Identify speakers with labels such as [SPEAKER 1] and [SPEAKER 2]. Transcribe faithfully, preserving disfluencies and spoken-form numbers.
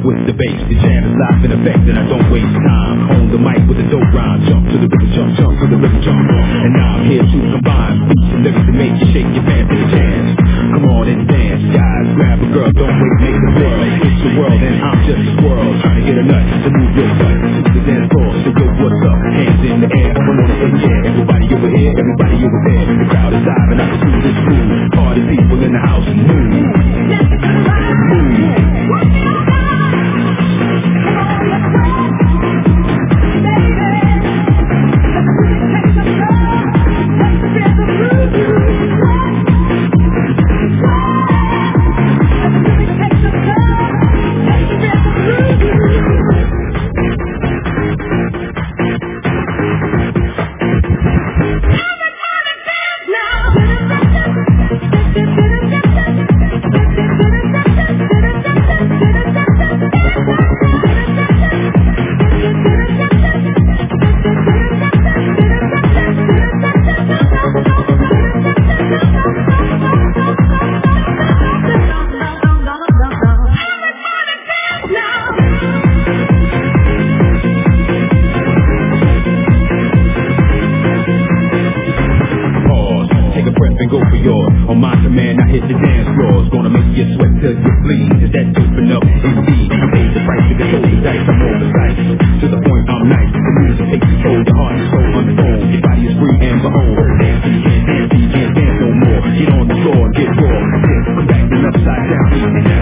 [SPEAKER 1] with the bass. The jam is live in effect and I don't waste time. On the mic with a dope rhyme. Jump to the rhythm, jump, jump to the rhythm, jump. And now I'm here to combine beats and lyrics to make you shake your pants in the jams. Come on and dance, guys. Grab a girl, don't wait, make the world. It's the world and I'm just a squirrel. Trying to get a nut to move your butt to the dance floor. So yo, what's up? Hands in the air. Come on and yeah. Everybody over here, everybody over there. The crowd is live and I can see this groove. Party people in the house, move. Move. Go for yours. On my command, I hit the dance floor. It's gonna make you sweat till you bleed. Is that open up? Indeed. I paid the price to control the dice. I'm on the site. To the point, I'm nice. The music takes control. The heart is so unfold. Your body is free and behold. Dance, you can't dance, you can't dance no more. Get on the floor and get raw. Come back and upside down.